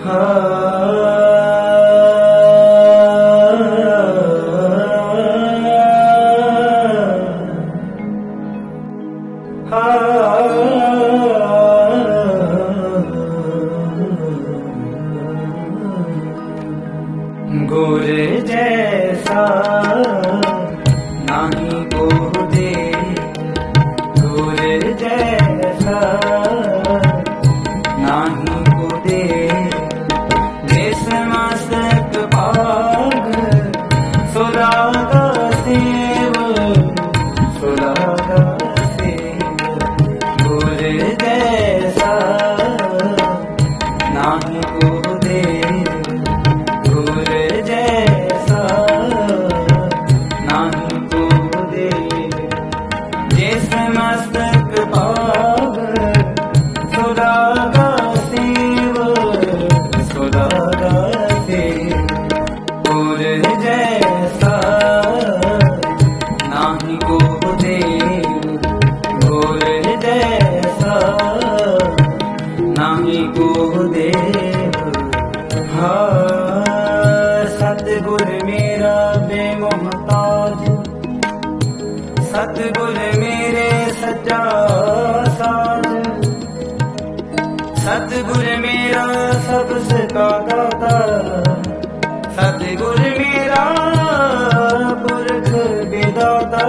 गुर जैसा नाही को दे, गुर जैसा नाही को दे। देश मस्तक पाग सुरागा सेव, सुरागा सेव। गुर जैसा नाही को दे, गुर जैसा नाही को दे। जिस मस्तक पाग सुरागा सेव, सुरागा सेव। गुर जैसा नाही को दे, गुर जैसा नाही को दे। सतगुर मेरा बेमोहताज, सतगुर मेरे सच्चा साज। सतगुर मेरा सबसे का दाता, सतगुर मेरा पुरख विदाता।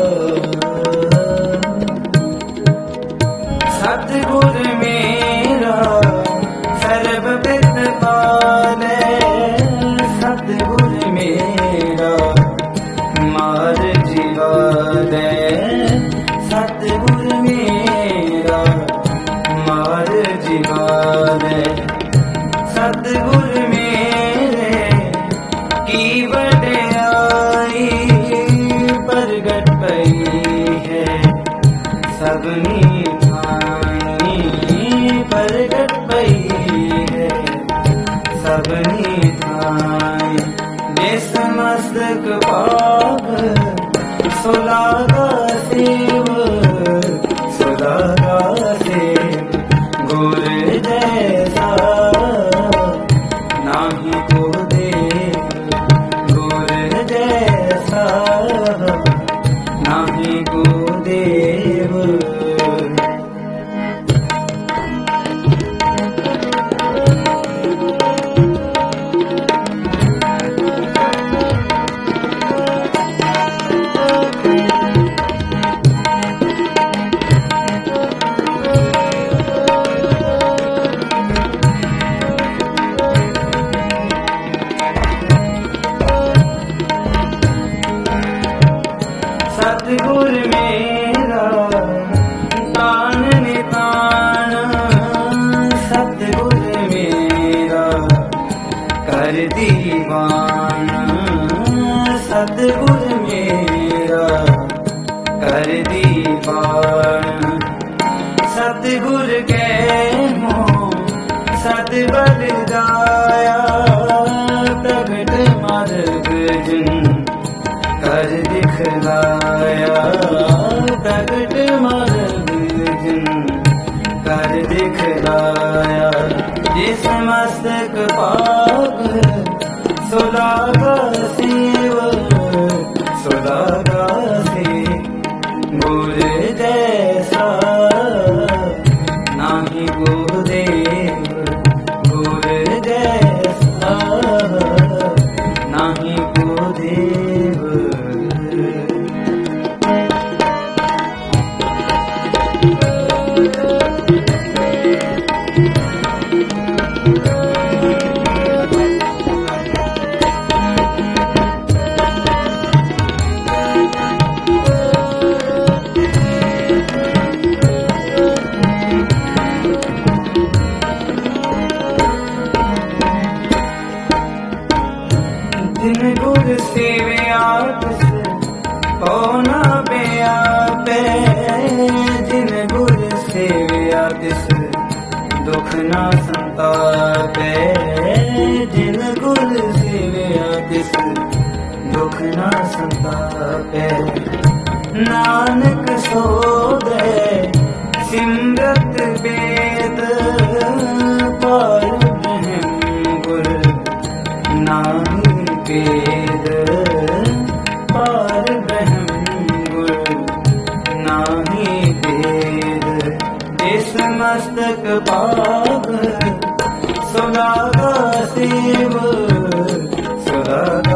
सतगुर मेरा सर्वविद पाले, सतगुर मेरा मार जीवा दे। सतगुर मेरा मार जीवा दे। सतगुर मेरे की वड्याई प्रगट पई है, सबनी ठाई प्रगट पई है, सबनी ठाई। जिस मस्तक पाग सुलागा सेव, सुलागा सेव। गुर जैसा नाही को दे, गुर जैसा नाही को देव। सतगुर मेरा तान नितान, सतगुर मेरा कर दीवान। सतगुर मेरा कर दीवान। सतगुर के मोह सतबल गाया, प्रगट मार्ग जिन कर दिखलाया। प्रगट मार्ग जिन कर दिखलाया। जिस मस्तक पाग सुलागा सेव, सुलागा सेव। गुर जैसा नाही को दे, गुर जैसा नाही को देव। जिन गुर सेवया तिस पौना बेआपे, जिन गुर सेवया तिस दुख ना संतापे। जिन गुर सेवया तिस दुख ना संतापे। नानक सो दे सिमरत वेद, पार ब्रह्म मस्तक पाग सुदागा शिव सुदागा